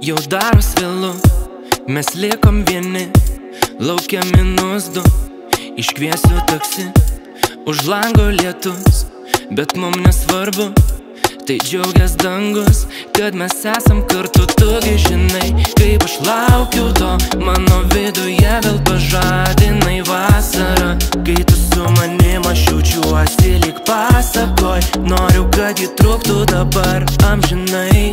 Jau daros vėlu, mes likom vieni, laukia -2. Iškviesiu taksi, už lango lietus, bet mum nesvarbu, tai džiaugias dangus, kad mes esam kartu. Tugi žinai, kaip aš laukiu to, mano viduje vėl pažadinai vasarą. Kai tu su manim aš jaučiuosi lyg pasakoj, noriu, kad ji truktų dabar amžinai.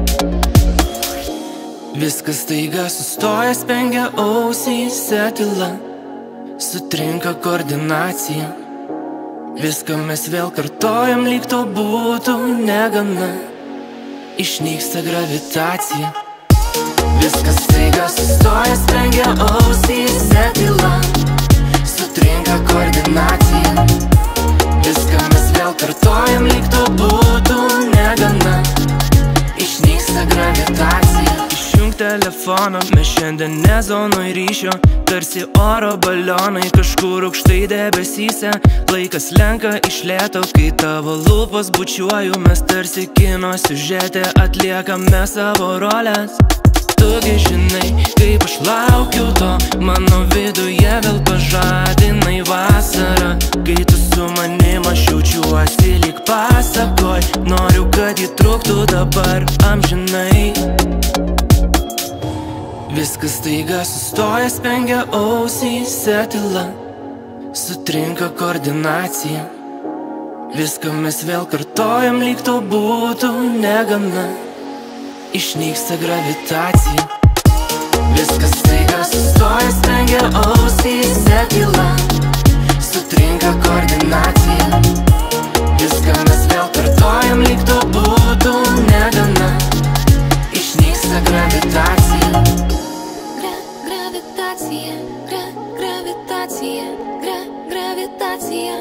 Viskas staiga sustoja, spengia ausyse tyla, sutrinka koordinacija. Viską mes vėl kartojam, lyg to būtų negana, išnyksta gravitacija. Viskas staiga sustoja, spengia ausyse tyla, sutrinka koordinacija. Viską mes vėl kartojam, lyg to būtų negana, išnyksta gravitacija. Išjunk telefoną, mes šiandien ne zonoj ryšio, tarsi oro balionai kažkur aukštai debesyse. Laikas lenka iš lėto, kai tavo lūpos bučiuoju, mes tarsi kino siužete atliekame savo rolės. Tugi žinai, kaip aš laukiu to, mano viduje vėl pažadinai vasarą. Kai tu su manim aš jaučiuosi lyg pasakoj, noriu, kad ji truktų dabar amžinai. Viskas staiga sustoja, spengia ausyse tyla, sutrinka koordinacija. Viską mes vėl kartojam, lyg to būtų negana, išnyksta gravitacija. Viskas staiga sustoja, spengia ausyse tyla, sutrinka koordinacija. Viską mes vėl kartojam, lyg to būtų negana, išnyksta gravitacija. Gravitacija, gravitacija, gravitacija,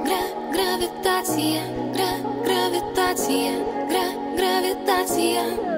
gravitacija, gravitacija, gravitacija.